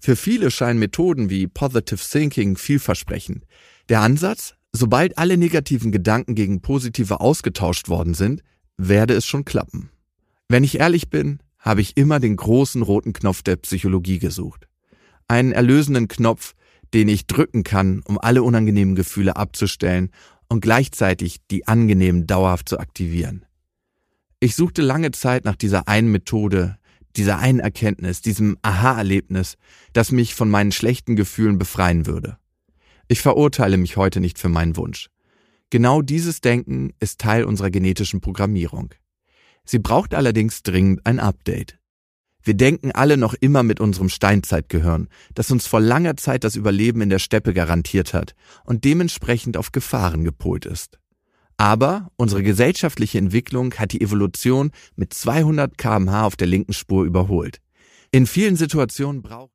Für viele scheinen Methoden wie Positive Thinking vielversprechend. Der Ansatz: Sobald alle negativen Gedanken gegen positive ausgetauscht worden sind, werde es schon klappen. Wenn ich ehrlich bin, habe ich immer den großen roten Knopf der Psychologie gesucht. Einen erlösenden Knopf, den ich drücken kann, um alle unangenehmen Gefühle abzustellen und gleichzeitig die angenehmen dauerhaft zu aktivieren. Ich suchte lange Zeit nach dieser einen Methode, dieser einen Erkenntnis, diesem Aha-Erlebnis, das mich von meinen schlechten Gefühlen befreien würde. Ich verurteile mich heute nicht für meinen Wunsch. Genau dieses Denken ist Teil unserer genetischen Programmierung. Sie braucht allerdings dringend ein Update. Wir denken alle noch immer mit unserem Steinzeitgehirn, das uns vor langer Zeit das Überleben in der Steppe garantiert hat und dementsprechend auf Gefahren gepolt ist. Aber unsere gesellschaftliche Entwicklung hat die Evolution mit 200 km/h auf der linken Spur überholt. In vielen Situationen braucht